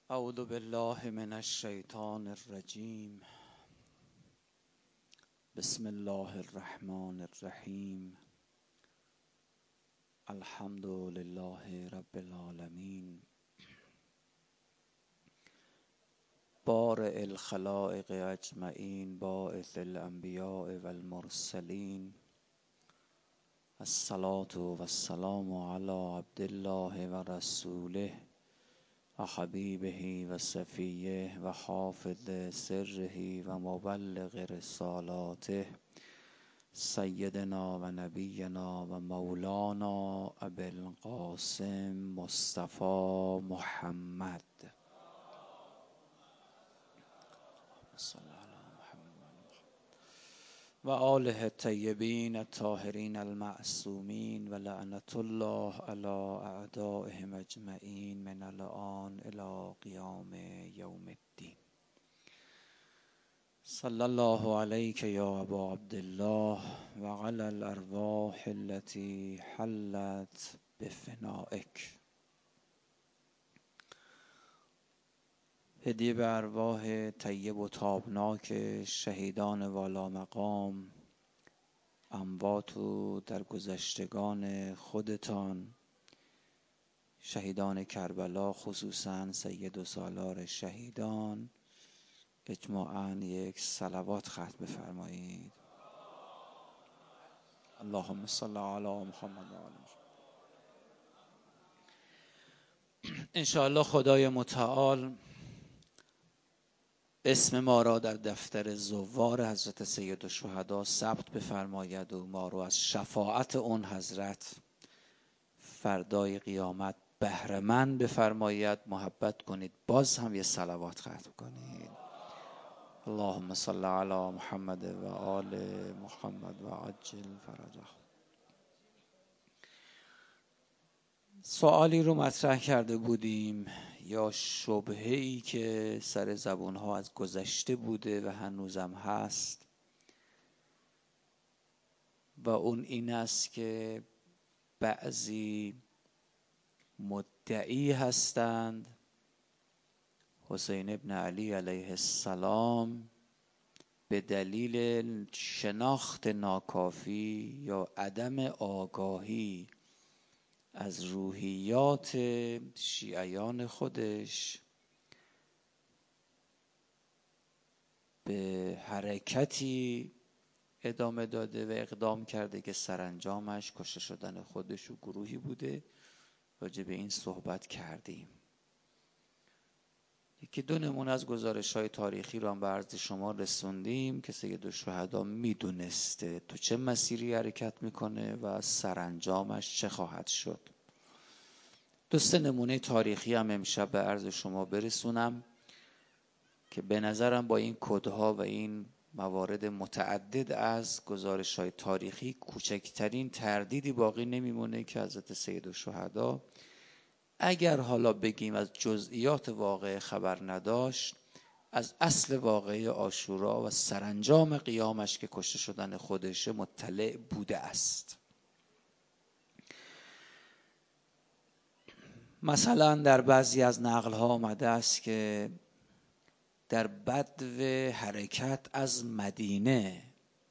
اعوذ بالله من الشیطان الرجیم. بسم الله الرحمن الرحیم. الحمد لله رب العالمین. بارئ الخلائق اجمعین، باعث الانبیاء والمرسلین. الصلاة والسلام علی عبد الله و رسوله و حبیبه و صفیه و حافظ سره و مبلغ رسالاته، سیدنا و نبینا و مولانا ابی القاسم مصطفی محمد و آله الطیبین الطاهرین المعصومین و لعنت الله علی اعدائهم اجمعین من الآن الی قیام یوم الدین. صلی الله علیک یا ابا عبدالله و علی الارواح التي حلت بفنائک. هدیه به ارواح طیب و تابناک شهیدان والا مقام، اموات و درگذشتگان خودتان، شهیدان کربلا، خصوصا سید و سالار شهیدان. اجماعاً یک صلوات ختم بفرمایید. اللهم صل علی محمد و آل محمد. انشاءالله خدای متعال اسم ما را در دفتر زوار حضرت سید الشهدا ثبت بفرماید و ما را از شفاعت اون حضرت فردای قیامت بهره مند بفرماید. محبت کنید، باز هم یه صلوات ختم کنید. اللهم صل علی محمد و آل محمد و عجل فرجه. سوالی رو مطرح کرده بودیم یا شبهه‌ای که سر زبونها از گذشته بوده و هنوزم هست، و اون این است که بعضی مدعی هستند حسین ابن علی علیه السلام به دلیل شناخت ناکافی یا عدم آگاهی از روحیات شیعیان خودش به حرکتی ادامه داده و اقدام کرده که سرانجامش کشته شدن خودش و گروهی بوده. راجع به این صحبت کردیم. یکی دو نمونه از گزارش‌های تاریخی رو هم به عرض شما رسوندیم که سید الشهدا میدونسته تو چه مسیری حرکت میکنه و سرانجامش چه خواهد شد. دو سه نمونه تاریخی هم امشب به عرض شما برسونم که به نظرم با این کدها و این موارد متعدد از گزارش‌های تاریخی کوچکترین تردیدی باقی نمیمونه که حضرت سید الشهدا اگر حالا بگیم از جزئیات واقعه خبر نداشت، از اصل واقعه عاشورا و سرانجام قیامش که کشته شدن خودشه مطلع بوده است. مثلا در بعضی از نقل‌ها آمده است که در بدو حرکت از مدینه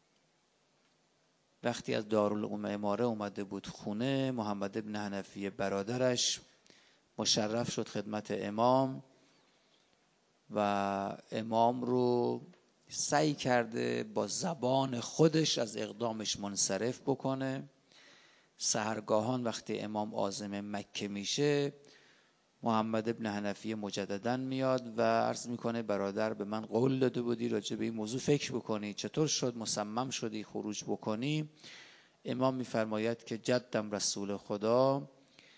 وقتی از دارالعماره اومده بود خونه، محمد ابن حنفیه برادرش مشرف شد خدمت امام و امام رو سعی کرده با زبان خودش از اقدامش منصرف بکنه. سحرگاهان وقتی امام عازم مکه میشه، محمد ابن حنفیه مجدداً میاد و عرض میکنه برادر به من قول داده بودی راجع به این موضوع فکر بکنی، چطور شد مصمم شدی خروج بکنی؟ امام میفرماید که جدم رسول خدا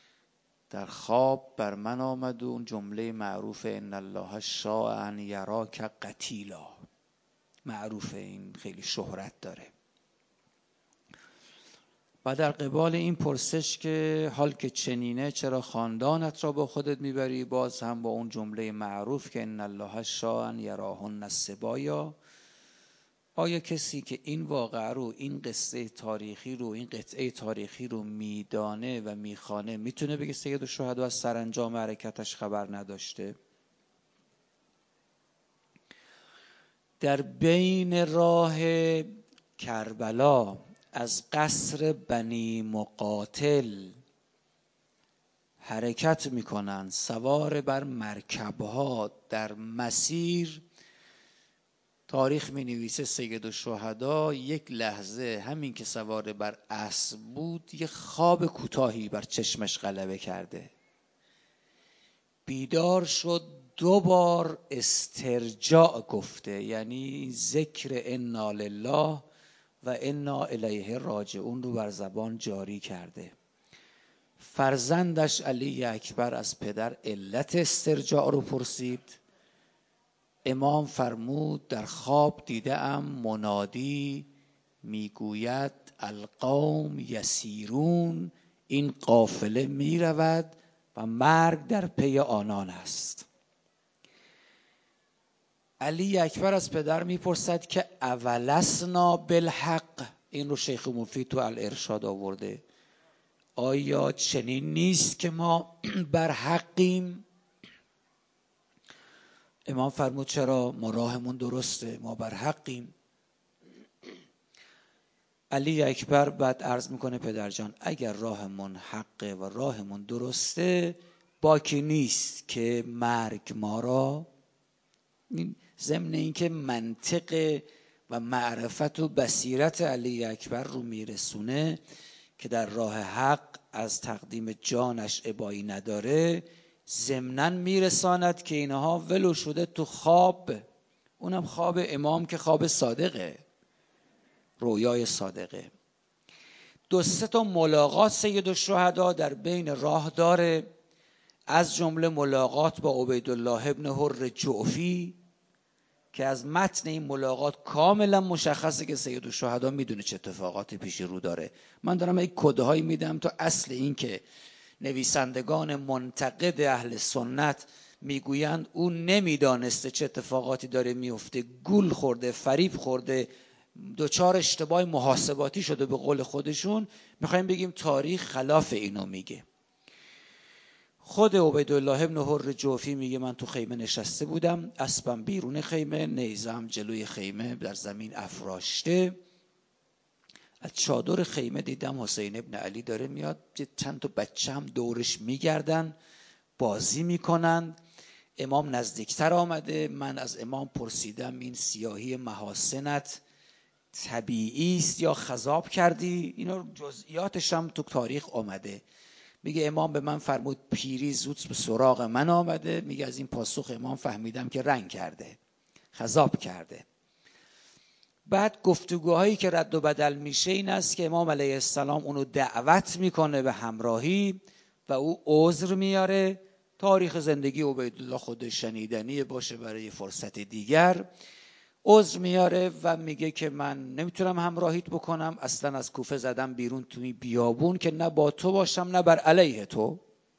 در خواب بر من آمد و اون جمله معروف ان الله شاء ان یراک قتیلا، معروف، این خیلی شهرت داره. و در قبال این پرسش که حال که چنینه چرا خاندانت را با خودت میبری، باز هم با اون جمله معروف که ان الله شاء ان یراهن السبایا. آیا کسی که این واقعه رو، این قصه تاریخی رو، این قطعه تاریخی رو میدانه و میخوانه میتونه بگه سید الشهدا از سرانجام حرکتش خبر نداشته؟ در بین راه کربلا از قصر بنی مقاتل حرکت میکنن سوار بر مرکبها در مسیر. تاریخ می نویسه سید الشهدا یک لحظه همین که سوار بر اسب بود یه خواب کوتاهی بر چشمش غلبه کرده، بیدار شد، 2 بار استرجاع گفته، یعنی ذکر انا لله و انا الیه راجعون رو بر زبان جاری کرده. فرزندش علی اکبر از پدر علت استرجاع رو پرسید. امام فرمود در خواب دیدم منادی میگوید القوم یسیرون، این قافله میرود و مرگ در پی آنان است. علی اکبر از پدر میپرسد که اولسنا بالحق، این رو شیخ مفید تو الارشاد آورده، آیا چنین نیست که ما بر حقیم؟ امام فرمود چرا، ما راهمون درسته، ما بر حقیم. علی اکبر بعد عرض میکنه پدرجان اگر راهمون حقه و راهمون درسته باکی نیست که مرگ ما را، ضمن این که منطق و معرفت و بصیرت علی اکبر رو میرسونه که در راه حق از تقدیم جانش ابایی نداره، ضمناً میرساند که اینها ولو شده تو خواب، اونم خواب امام که خواب صادقه، رویای صادقه. 2-3 تا ملاقات سید الشهدا در بین راه داره، از جمله ملاقات با عبیدالله ابن حر جعفی که از متن این ملاقات کاملا مشخصه که سید الشهدا میدونه چه اتفاقاتی پیش رو داره. من دارم یک کدهایی میدم تا اصل این که نویسندگان منتقد اهل سنت میگویند او نمیدانسته چه اتفاقاتی داره میفته، گول خورده، فریب خورده، دچار اشتباه محاسباتی شده به قول خودشون، میخوایم بگیم تاریخ خلاف اینو میگه. خود عبیدالله ابن حر جوفی میگه من تو خیمه نشسته بودم، اسبم بیرون خیمه، نیزم جلوی خیمه در زمین افراشته، از چادر خیمه دیدم حسین ابن علی داره میاد، چند تا بچه هم دورش میگردن بازی میکنن. امام نزدیکتر آمده، من از امام پرسیدم این سیاهی محاسنت طبیعی است یا خضاب کردی؟ اینا جزئیاتش هم تو تاریخ آمده. میگه امام به من فرمود پیری زود به سراغ من آمده، میگه از این پاسخ امام فهمیدم که رنگ کرده، خضاب کرده. بعد گفتگوهایی که رد و بدل میشه این است که امام علیه السلام اونو دعوت میکنه به همراهی و او عذر میاره. تاریخ زندگی عبیدالله خودش شنیدنیه، باشه برای فرصت دیگر. عذر میاره و میگه که من نمیتونم همراهیت بکنم، اصلا از کوفه زدم بیرون توی بیابون که نه با تو باشم نه بر علیه تو،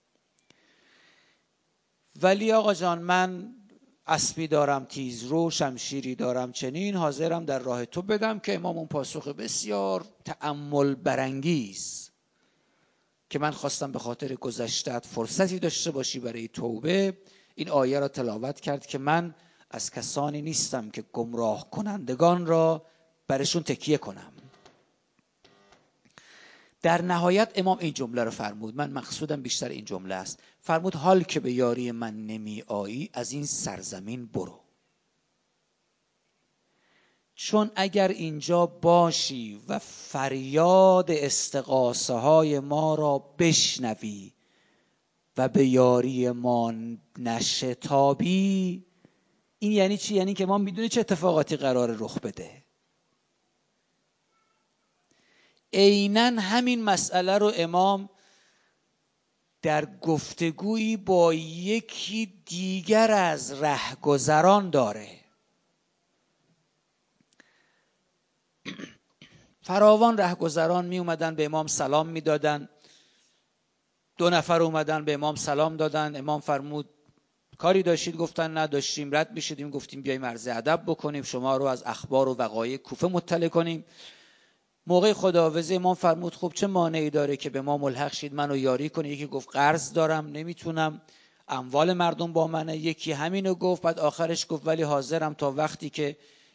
ولی آقا جان من اسبی دارم تیزرو، شمشیری دارم چنین، حاضرم در راه تو بدم. که امام اون پاسخ بسیار تأمل برانگیز که من خواستم به خاطر گذشته‌ات فرصتی داشته باشی برای توبه، این آیه را تلاوت کرد که من از کسانی نیستم که گمراه کنندگان را برشون تکیه کنم. در نهایت امام این جمله رو فرمود، من مقصودم بیشتر این جمله است، فرمود حال که به یاری من نمی آیی از این سرزمین برو، چون اگر اینجا باشی و فریاد استغاثه های ما را بشنوی و به یاری ما نشتابی، این یعنی چی؟ یعنی که ما میدونی چه اتفاقاتی قرار رخ بده. عیناً همین مسئله رو امام در گفتگویی با یکی دیگر از رهگذران داره. فراوان رهگذران می اومدن به امام سلام می دادن. 2 نفر اومدن به امام سلام دادن، امام فرمود کاری داشتید؟ گفتن نداشتیم. رد میشدیم گفتیم بیاییم عرض ادب بکنیم، شما رو از اخبار و وقایع کوفه مطلع کنیم. موقع خداحافظی امام فرمود خب چه مانعی داره که به ما ملحق شید، منو یاری کنی؟ یکی گفت قرض دارم نمیتونم، اموال مردم با منه. یکی همینو گفت. بعد آخرش گفت ولی حاضرم تا وقتی که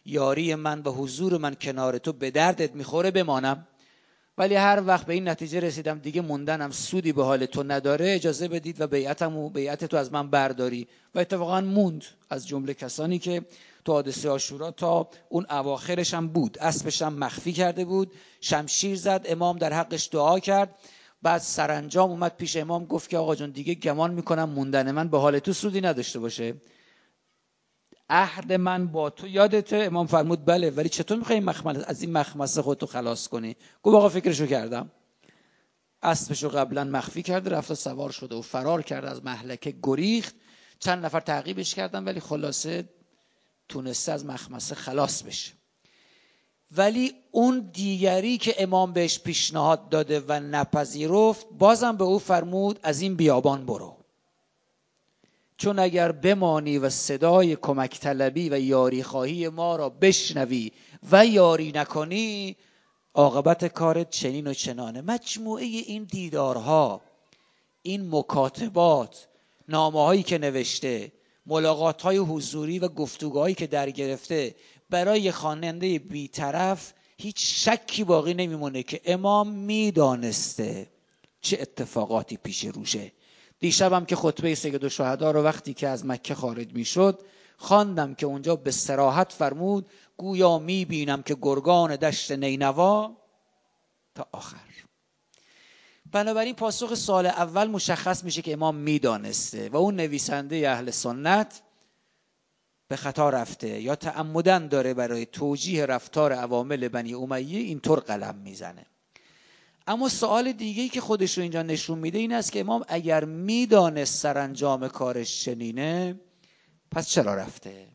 یاری من و حضور من کنار تو به دردت میخوره بمانم، ولی هر وقت به این نتیجه رسیدم دیگه موندنم سودی به حال تو نداره، اجازه بدید و بیعت تو از من برداری. و اتفاقا موند، از جمله کسانی که تو حادثه عاشورا تا اون اواخرش هم بود، اسبش هم مخفی کرده بود، شمشیر زد، امام در حقش دعا کرد، بعد سرانجام اومد پیش امام گفت که آقا جان دیگه گمان میکنم موندن من به حال تو سودی نداشته باشه، عهد من با تو یادته؟ امام فرمود بله، ولی چطور میخوای از این مخمصه خودتو خلاص کنی؟ گفت آقا فکرشو کردم. اسبشو قبلا مخفی کرده، رفته سوار شده و فرار کرده، از مهلکه گریخت، چند نفر تعقیبش کردن ولی خلاصه تونسته از مخمصه خلاص بشه. ولی اون دیگری که امام بهش پیشنهاد داده و نپذیرفت، بازم به او فرمود از این بیابان برو، چون اگر بمانی و صدای کمک طلبی و یاری خواهی ما را بشنوی و یاری نکنی، عاقبت کارت چنین و چنانه. مجموعه این دیدارها، این مکاتبات، نامه‌هایی که نوشته، ملاقات‌های حضوری و گفتگوهایی که در گرفته، برای خواننده بی‌طرف هیچ شکی باقی نمیمونه که امام میدانسته چه اتفاقاتی پیش روشه. دیشبم که خطبه سید الشهدا رو وقتی که از مکه خارج میشد خواندم که اونجا به صراحت فرمود گویا میبینم که گرگان دشت نینوا تا آخر. بنابراین پاسخ سوال اول مشخص میشه که امام میدانسته و اون نویسنده اهل سنت به خطا رفته یا تعمداً داره برای توجیه رفتار عوامل بنی امیه اینطور قلم میزنه. اما سوال دیگه‌ای که خودش رو اینجا نشون میده این است که امام اگر میدانست سرانجام کارش چنینه پس چرا رفته؟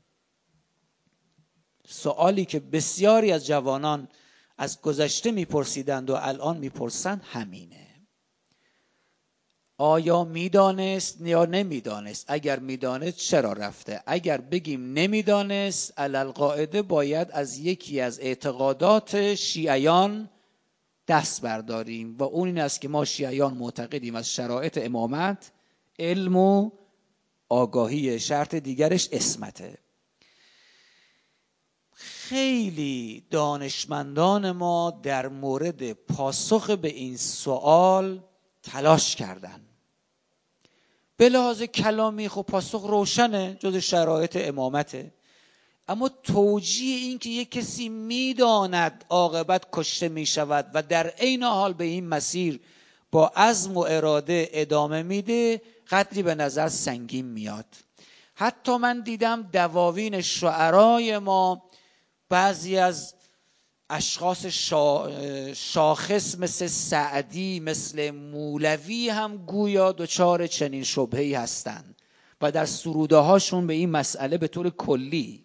سوالی که بسیاری از جوانان از گذشته میپرسیدند و الان میپرسند همینه. آیا میدانست یا نمیدانست؟ اگر میدانست چرا رفته؟ اگر بگیم نمیدانست، علالقاعده باید از یکی از اعتقادات شیعیان دست برداریم و اون این است که ما شیعیان معتقدیم از شرایط امامت علم و آگاهی، شرط دیگرش عصمته. خیلی دانشمندان ما در مورد پاسخ به این سوال تلاش کردن. به لحاظ کلامی خب پاسخ روشنه، جز شرایط امامته، اما توجیه این که یک کسی میداند عاقبت کشته می شود و در عین حال به این مسیر با عزم و اراده ادامه میده قدری به نظر سنگین میاد. حتی من دیدم دواوین شعرای ما بعضی از اشخاص شاخص مثل سعدی، مثل مولوی هم گویا دچار چنین شبهه‌ای هستند و در سروده هاشون به این مسئله به طور کلی.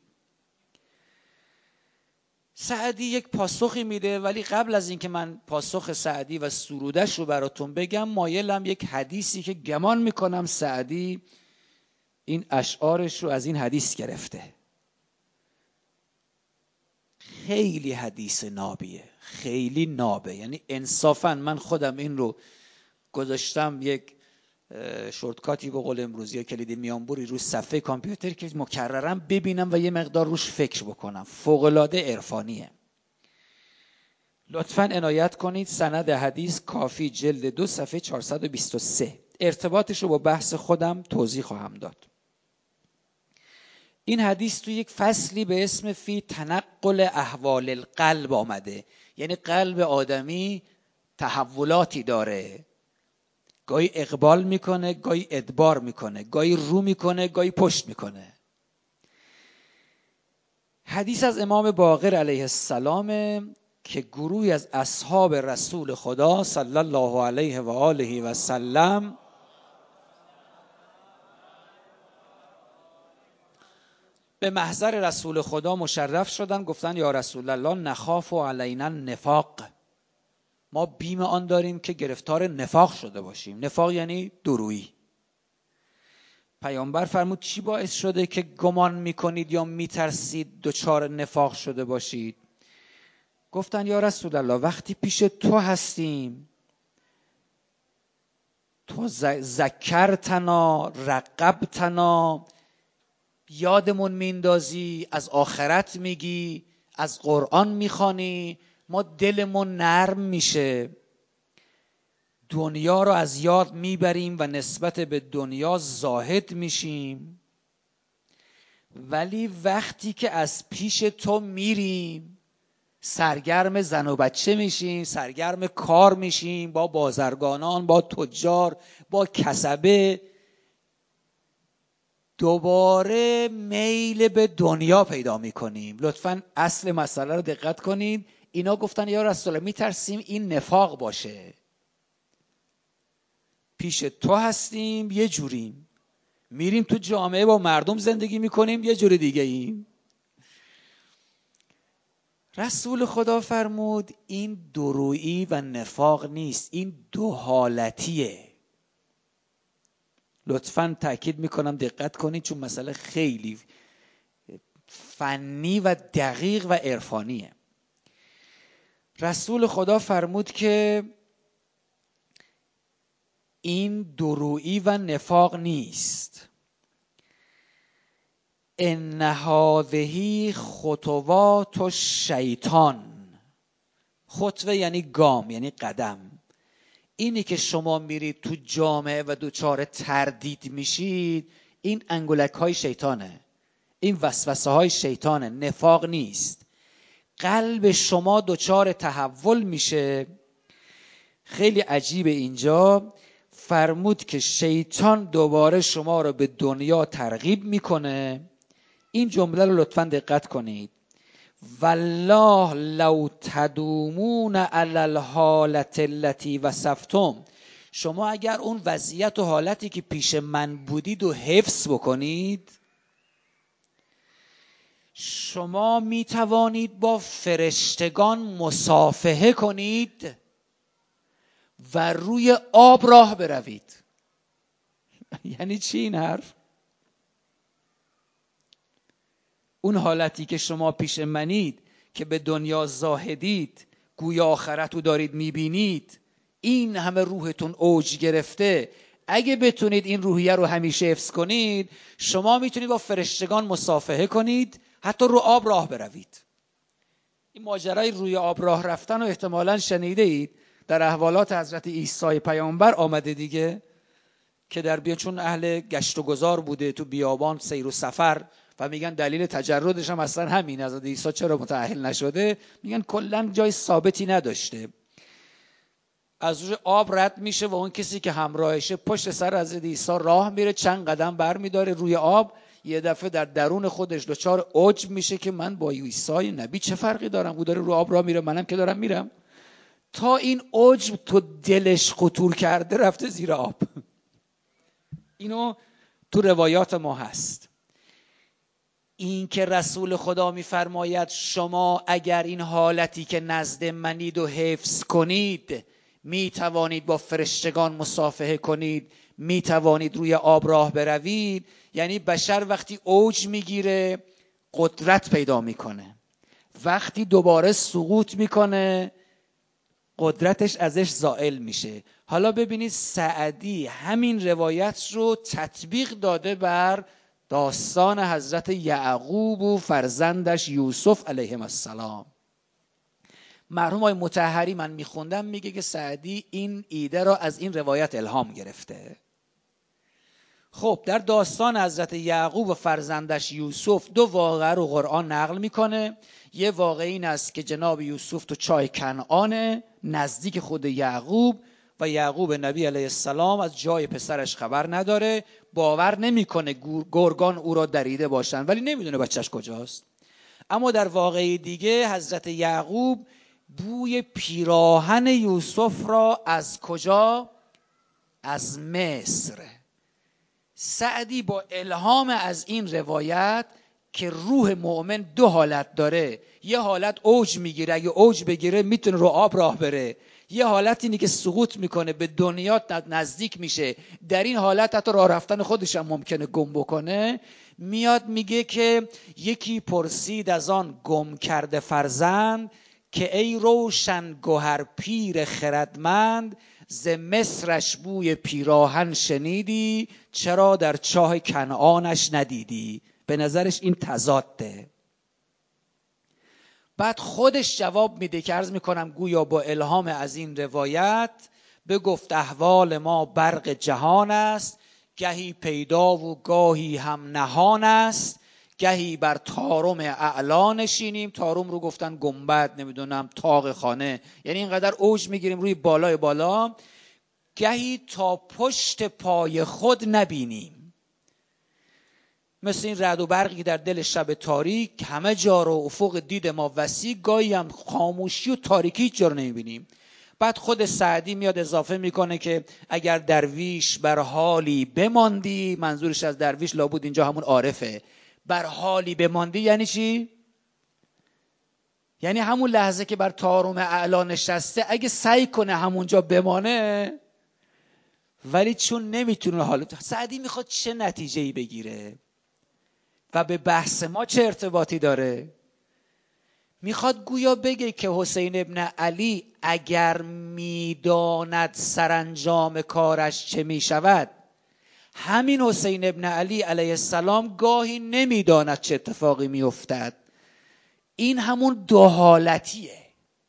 سعدی یک پاسخی میده، ولی قبل از اینکه من پاسخ سعدی و سرودش رو براتون بگم مایلم یک حدیثی که گمان میکنم سعدی این اشعارش رو از این حدیث گرفته. خیلی حدیث نابیه، خیلی نابه، یعنی انصافاً من خودم این رو گذاشتم یک شورتکاتی به قول امروزی یا کلید میانبری روی صفحه کامپیوتر که مکرراً ببینم و یه مقدار روش فکر بکنم. فوق‌العاده عرفانیه. لطفاً عنایت کنید. سند حدیث کافی جلد 2 صفحه 423. ارتباطش رو با بحث خودم توضیح خواهم داد. این حدیث تو یک فصلی به اسم فی تنقل احوال القلب آمده، یعنی قلب آدمی تحولاتی داره، گاهی اقبال میکنه، گاهی ادبار میکنه، گاهی رو میکنه، گاهی پشت میکنه. حدیث از امام باقر علیه السلام که گروهی از اصحاب رسول خدا صلی الله علیه و آله و سلم به محضر رسول خدا مشرف شدن، گفتن یا رسول الله نخاف علینا النفاق، ما بیم آن داریم که گرفتار نفاق شده باشیم. نفاق یعنی دورویی. پیامبر فرمود چی باعث شده که گمان میکنید یا میترسید دچار نفاق شده باشید؟ گفتن یا رسول الله وقتی پیش تو هستیم تو ذکرتنا رقبتنا یادمون میندازی، از آخرت میگی، از قرآن میخوانی، ما دلمون نرم میشه، دنیا رو از یاد میبریم و نسبت به دنیا زاهد میشیم. ولی وقتی که از پیش تو میریم سرگرم زن و بچه میشیم، سرگرم کار میشیم، با بازرگانان، با تجار، با کسبه، دوباره میل به دنیا پیدا میکنیم. لطفاً اصل مسئله رو دقت کنید. اینا گفتن یا رسول الله میترسیم این نفاق باشه، پیش تو هستیم یه جوریم، میریم تو جامعه با مردم زندگی میکنیم یه جور دیگه ایم. رسول خدا فرمود این دورویی و نفاق نیست، این دو حالتیه. لطفاً تأکید میکنم دقت کنید، چون مسئله خیلی فنی و دقیق و عرفانیه. رسول خدا فرمود که این دورویی و نفاق نیست. ان هذه خطوات الشیطان. خطوه یعنی گام، یعنی قدم. اینی که شما میرید تو جامعه و دوچار تردید میشید، این انگولک های شیطانه، این وسوسه های شیطانه، نفاق نیست. قلب شما دوچار تحول میشه. خیلی عجیبه، اینجا فرمود که شیطان دوباره شما رو به دنیا ترغیب میکنه. این جمله رو لطفاً دقت کنید. والله لو تدومون علی الحالة التي وصفتم. شما اگر اون وضعیت و حالتی که پیش من بودید و حفظ بکنید، شما می توانید با فرشتگان مصافحه کنید و روی آب راه بروید. یعنی چی این حرف؟ اون حالتی که شما پیش منید که به دنیا زاهدید، گویا آخرت رو دارید میبینید، این همه روحتون اوج گرفته، اگه بتونید این روحیه رو همیشه حفظ کنید، شما میتونید با فرشتگان مصافحه کنید، حتی رو آب راه بروید. این ماجرای روی آب راه رفتن رو احتمالاً شنیده اید، در احوالات حضرت عیسی پیامبر آمده دیگه، که در چون اهل گشت و گذار بوده، تو بیابان سیر و سفر، و میگن دلیل تجردش هم اصلا همین، حضرت عیسی چرا متأهل نشده، میگن کلا جای ثابتی نداشته، از روی آب رد میشه و اون کسی که همراهشه پشت سر حضرت عیسی راه میره، چند قدم برمیداره روی آب، یه دفعه در درون خودش دچار عجب میشه که من با عیسی نبی چه فرقی دارم، او داره رو آب راه میره، منم که دارم میرم. تا این عجب تو دلش خطور کرده رفته زیر آب. اینو تو روایات ما هست. این که رسول خدا میفرماید شما اگر این حالتی که نزد منید و حفظ کنید، میتوانید با فرشتگان مصافحه کنید، میتوانید روی آب راه بروید، یعنی بشر وقتی اوج میگیره قدرت پیدا میکنه، وقتی دوباره سقوط میکنه قدرتش ازش زائل میشه. حالا ببینید سعدی همین روایت رو تطبیق داده بر داستان حضرت یعقوب و فرزندش یوسف علیهم السلام. مرحوم آقای مطهری من میخوندم میگه که سعدی این ایده را از این روایت الهام گرفته. خب در داستان حضرت یعقوب و فرزندش یوسف دو واقعه رو قرآن نقل میکنه. یه واقعه این است که جناب یوسف تو چاه کنعان نزدیک خود یعقوب، و یعقوب نبی علیه السلام از جای پسرش خبر نداره، باور نمیکنه گرگان او را دریده باشن، ولی نمیدونه بچهش کجاست. اما در واقعه دیگه حضرت یعقوب بوی پیراهن یوسف را از کجا؟ از مصر. سعدی با الهام از این روایت که روح مؤمن دو حالت داره، یه حالت اوج میگیره، اگه اوج بگیره میتونه رو آب راه بره، یه حالت اینی که سقوط میکنه به دنیا نزدیک میشه، در این حالت حتی راه رفتن خودش هم ممکنه گم بکنه. میاد میگه که یکی پرسید از آن گم کرده فرزند که ای روشن گوهر پیر خردمند، ز مصرش بوی پیراهن شنیدی چرا در چاه کنعانش ندیدی. به نظرش این تضاده. بعد خودش جواب میده که عرض میکنم گویا با الهام از این روایت بگفت احوال ما برق جهان است، گهی پیدا و گاهی هم نهان است، گهی بر طارم اعلا نشینیم. طارم رو گفتن گنبد، نمیدونم طاق خانه، یعنی اینقدر اوج میگیریم روی بالای بالا، گهی تا پشت پای خود نبینیم. مثل این رعد و برقی که در دل شب تاریک همه جا رو افق دید ما وسیع، گاهی هم خاموشی و تاریکی هیچ جا رو نمیبینیم. بعد خود سعدی میاد اضافه میکنه که اگر درویش بر حالی بماندی، منظورش از درویش لابد اینجا همون عارفه، بر حالی بماندی یعنی چی؟ یعنی همون لحظه که بر طارم اعلا نشسته اگه سعی کنه همونجا بمانه، ولی چون نمیتونه. حالا سعدی میخواد چه نتیجه‌ای بگیره و به بحث ما چه ارتباطی داره؟ میخواد گویا بگه که حسین ابن علی اگر میداند سرانجام کارش چه میشود، همین حسین ابن علی علیه السلام گاهی نمیداند چه اتفاقی میافتد. این همون دو حالتیه.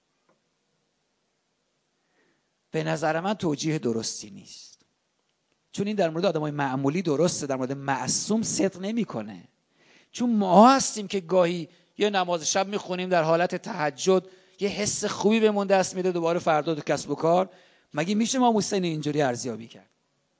به نظر من توجیه درستی نیست، چون این در مورد آدمای معمولی درسته، در مورد معصوم صدق نمیکنه. چون ما هستیم که گاهی یه نماز شب میخونیم در حالت تهجد، یه حس خوبی بهمون دست میده، دوباره فردا تو کسب و کار. مگه میشه ما حسین اینجوری ارزیابی کرد؟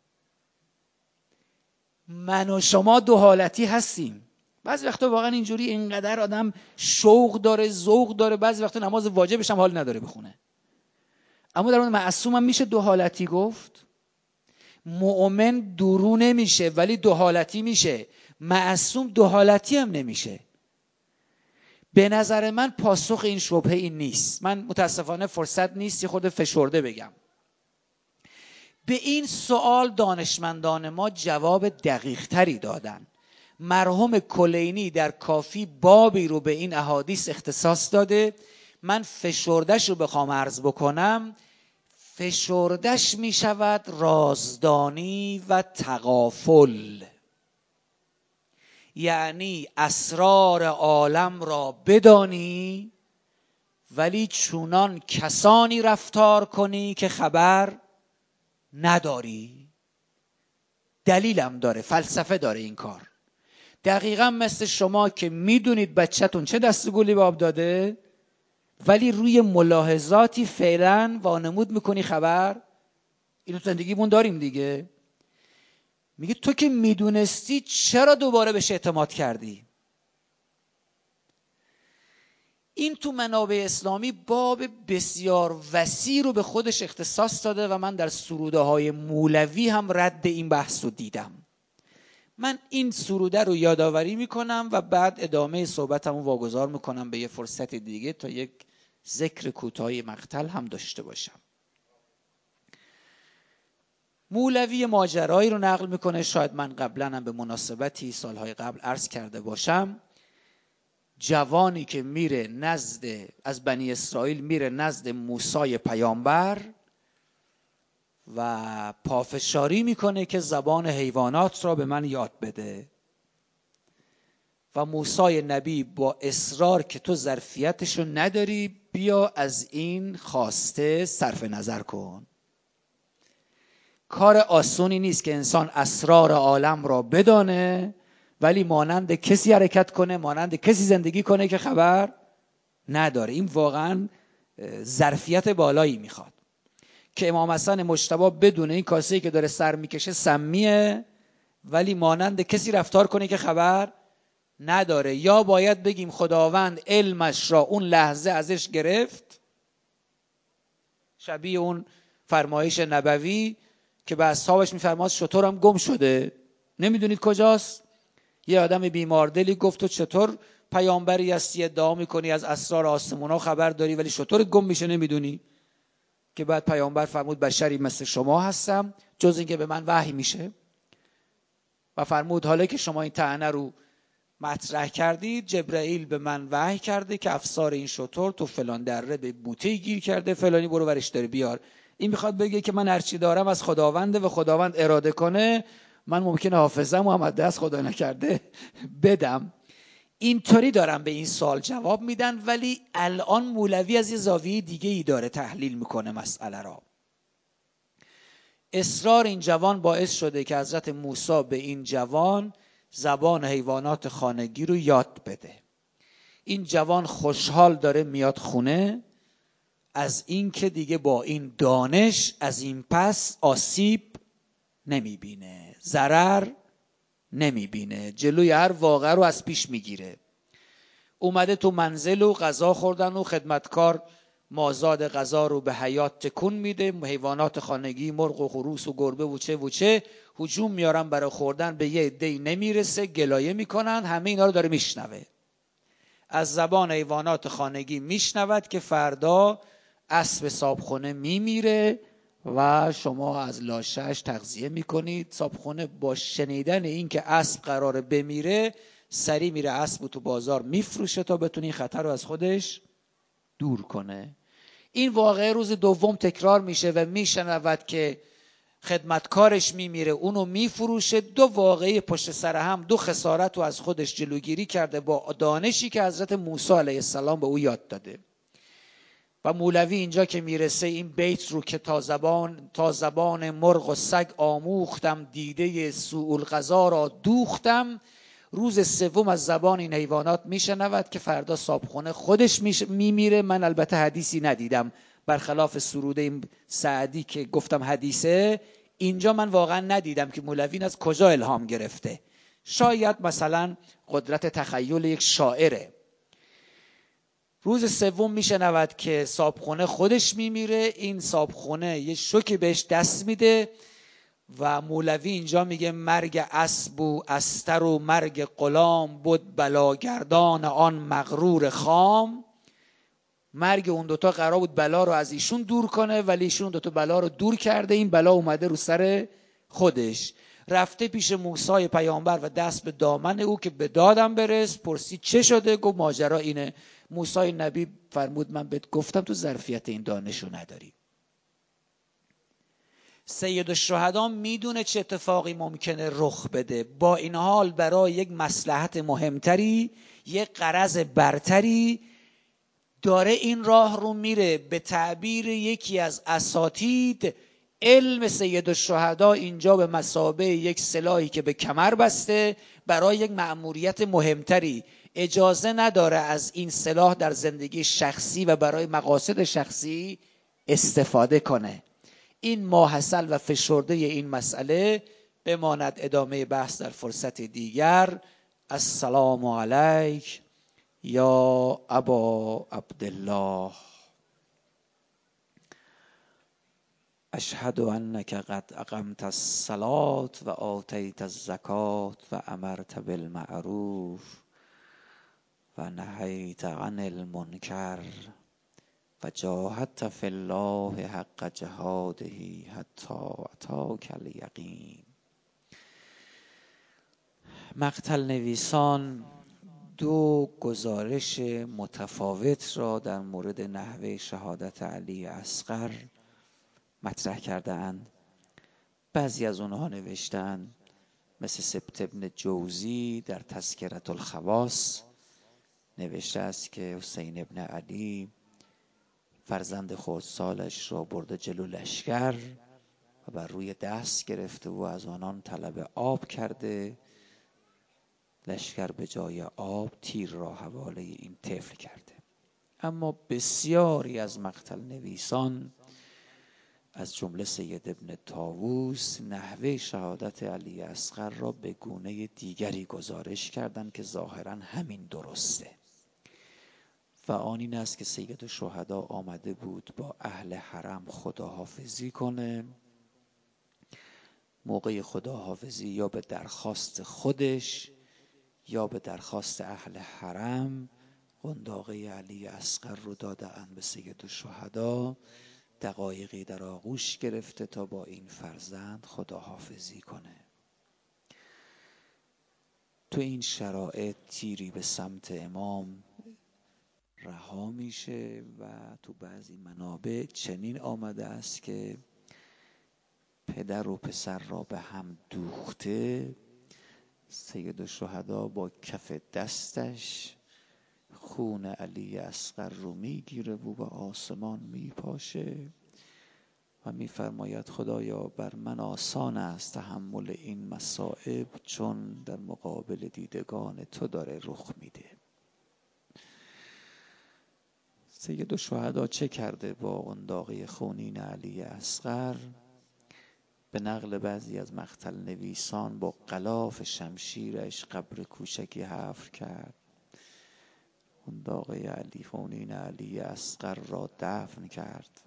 من و شما دو حالتی هستیم. بعضی وقتا واقعا اینجوری اینقدر آدم شوق داره، ذوق داره، بعضی وقتا نماز واجبش هم حال نداره بخونه. اما در اون معصوم هم میشه دو حالتی گفت. مؤمن درو نمیشه ولی دو حالتی میشه، معصوم دو حالتی هم نمیشه. به نظر من پاسخ این شبهه این نیست. من متاسفانه فرصت نیست یه خود فشرده بگم. به این سوال دانشمندان ما جواب دقیق تری دادن. مرحوم کلینی در کافی بابی رو به این احادیث اختصاص داده. من فشردش رو بخوام عرض بکنم، فشردش می شود رازدانی و تغافل. یعنی اسرار عالم را بدانی ولی چونان کسانی رفتار کنی که خبر نداری. دلیلم داره، فلسفه داره این کار. دقیقا مثل شما که میدونید بچه‌تون چه دستگلی به آب داده، ولی روی ملاحظاتی فعلا وانمود میکنی خبر. اینو تو زندگیمون داریم دیگه. میگه تو که میدونستی چرا دوباره بهش اعتماد کردی؟ این تو منابع اسلامی باب بسیار وسیع رو به خودش اختصاص داده و من در سروده های مولوی هم رد این بحث رو دیدم. من این سروده رو یادآوری میکنم و بعد ادامه صحبتم رو واگذار میکنم به یه فرصت دیگه تا یک ذکر کوتاهی مقتل هم داشته باشم. مولوی ماجرایی رو نقل میکنه، شاید من قبلا هم به مناسبتی سالهای قبل عرض کرده باشم. جوانی که میره از بنی اسرائیل میره نزد موسی پیامبر و پافشاری میکنه که زبان حیوانات را به من یاد بده و موسی نبی با اصرار که تو ظرفیتشو نداری بیا از این خواسته صرف نظر کن. کار آسونی نیست که انسان اسرار عالم را بدانه ولی مانند کسی حرکت کنه، مانند کسی زندگی کنه که خبر نداره. این واقعا ظرفیت بالایی میخواد که امام حسن مجتبی بدونه این کاسه‌ای که داره سر میکشه سمیه ولی مانند کسی رفتار کنه که خبر نداره. یا باید بگیم خداوند علمش را اون لحظه ازش گرفت، شبیه اون فرمایش نبوی که به اصحابش میفرماد شترم گم شده نمیدونید کجاست. یه آدم بیماردلی گفت تو چطور پیامبری هستی ادعا میکنی از اسرار آسمونا خبر داری ولی شتر گم میشه نمیدونی؟ که بعد پیامبر فرمود بشری مثل شما هستم جز اینکه به من وحی میشه و فرمود حالا که شما این طعنه رو مطرح کردید جبرائیل به من وحی کرده که افسار این شتر تو فلان دره به بوته گیر کرده، فلانی برو ورش داره بیار. این میخواد بگه که من هرچی دارم از خداونده و خداوند اراده کنه من ممکنه حافظم هم از دست خدا نکرده بدم. اینطوری دارم به این سوال جواب میدن. ولی الان مولوی از یه زاویه دیگه ای داره تحلیل میکنه مسئله را. اصرار این جوان باعث شده که حضرت موسی به این جوان زبان حیوانات خانگی رو یاد بده. این جوان خوشحال داره میاد خونه از این که دیگه با این دانش از این پس آسیب نمیبینه، ضرر نمیبینه، جلوی هر واقعه رو از پیش میگیره. اومده تو منزل و غذا خوردن و خدمتکار مازاد غذا رو به حیات تکون میده. حیوانات خانگی مرغ و خروس و گربه و چه هجوم میارن برای خوردن، به یه عده‌ای نمیرسه، گلایه میکنن. همه اینا رو داره میشنوه. از زبان حیوانات خانگی میشنود که فردا اسب صاحبخونه میمیره و شما از لاشه‌اش تغذیه میکنید. صاحبخونه با شنیدن این که اسب قراره بمیره سری میره اسب تو بازار میفروشه تا بتونه این خطر رو از خودش دور کنه. این واقعه روز دوم تکرار میشه و میشنود که خدمتکارش میمیره، اونو میفروشه. دو واقعه پشت سر هم، دو خسارت رو از خودش جلوگیری کرده با دانشی که حضرت موسی علیه السلام به او یاد داده. و مولوی اینجا که میرسه این بیت رو که تا زبان مرغ و سگ آموختم، دیده سوء القضا را دوختم، روز سوم از زبان این حیوانات میشنود که فردا صاحبخونه خودش میمیره. من البته حدیثی ندیدم، برخلاف سروده این سعدی که گفتم حدیثه، اینجا من واقعا ندیدم که مولوی از کجا الهام گرفته. شاید مثلا قدرت تخیل یک شاعره. روز سوم میشنود که صاحبخونه خودش میمیره. این صاحبخونه یه شوکی بهش دست میده و مولوی اینجا میگه مرگ اسب و استر و مرگ غلام بود بلاگردان آن مغرور خام. مرگ اون دوتا قرار بود بلا رو از ایشون دور کنه ولی ایشون دوتا بلا رو دور کرده. این بلا اومده رو سر خودش. رفته پیش موسی پیامبر و دست به دامن او که به دادم برس. پرسید چه شده؟ گفت ماجرا اینه. موسی نبی فرمود من بهت گفتم تو ظرفیت این دانشو نداری. سید الشهدا میدونه چه اتفاقی ممکنه رخ بده، با این حال برای یک مصلحت مهمتری، یک غرض برتری داره این راه رو میره. به تعبیر یکی از اساتید، علم سید الشهدا اینجا به مثابه یک سلاحی که به کمر بسته برای یک مأموریت مهمتری. اجازه نداره از این سلاح در زندگی شخصی و برای مقاصد شخصی استفاده کنه. این ماحصل و فشرده این مسئله بماند. ادامه بحث در فرصت دیگر. السلام علیک یا ابا عبدالله، اشهد انک قد اقمت الصلاة و آتیت الزکاة و امرت بالمعروف و نهیت عن المنکر و جاهدت فی الله حق جهاده حتی اتاک الیقین. مقتل نویسان دو گزارش متفاوت را در مورد نحوه شهادت علی اصغر مطرح کرده اند. بعضی از اونها نوشتن مثل سبت ابن جوزی در تذکرة الخواص نوشته است که حسین ابن علی فرزند خردسالش را برده جلو لشکر و بر روی دست گرفته و از آنان طلب آب کرده. لشکر به جای آب تیر را حواله این طفل کرده. اما بسیاری از مقتل نویسان از جمله سید ابن طاووس نحوه شهادت علی اصغر را به گونه دیگری گزارش کردند که ظاهرا همین درسته و آن این است که سید الشهدا آمده بود با اهل حرم خداحافظی کنه. موقع خداحافظی یا به درخواست خودش یا به درخواست اهل حرم قنداقه علی اصغر رو داده اند به سید الشهدا. دقایقی در آغوش گرفته تا با این فرزند خداحافظی کنه. تو این شرایط تیری به سمت امام رها میشه و تو بعضی منابع چنین آمده است که پدر و پسر را به هم دوخته، سید الشهدا با کف دستش خون علی اصغر رو میگیره و به آسمان میپاشه و میفرماید خدایا بر من آسان است تحمل این مصائب، چون در مقابل دیدگان تو داره رخ میده. سید الشهدا چه کرده با قنداقی خونین علی اصغر؟ به نقل بعضی از مقتل نویسان با غلاف شمشیرش قبر کوچکی حفر کرد، قنداقی علی خونین علی اصغر را دفن کرد.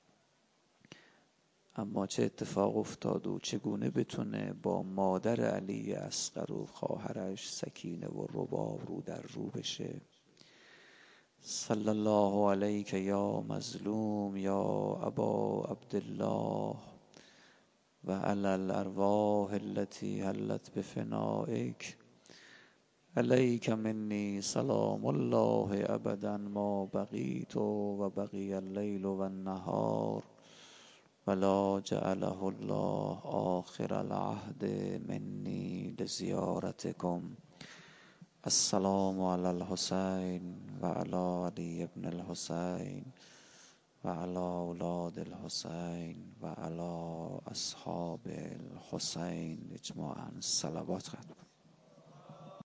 اما چه اتفاق افتاد و چگونه بتونه با مادر علی اصغر و خواهرش سکینه و رباب رو در رو بشه؟ صلی الله علیک یا مظلوم یا ابا عبدالله و علی الارواح التي حلت بفنائک، علیک منی سلام الله ابدا ما بقیت و بقی اللیل و النهار ولا جعله الله آخر العهد منی لزیارتکم. السلام علی الحسین و علی علی ابن الحسین و علی اولاد الحسین و علی اصحاب الحسین اجماعا. صلوات خواهد.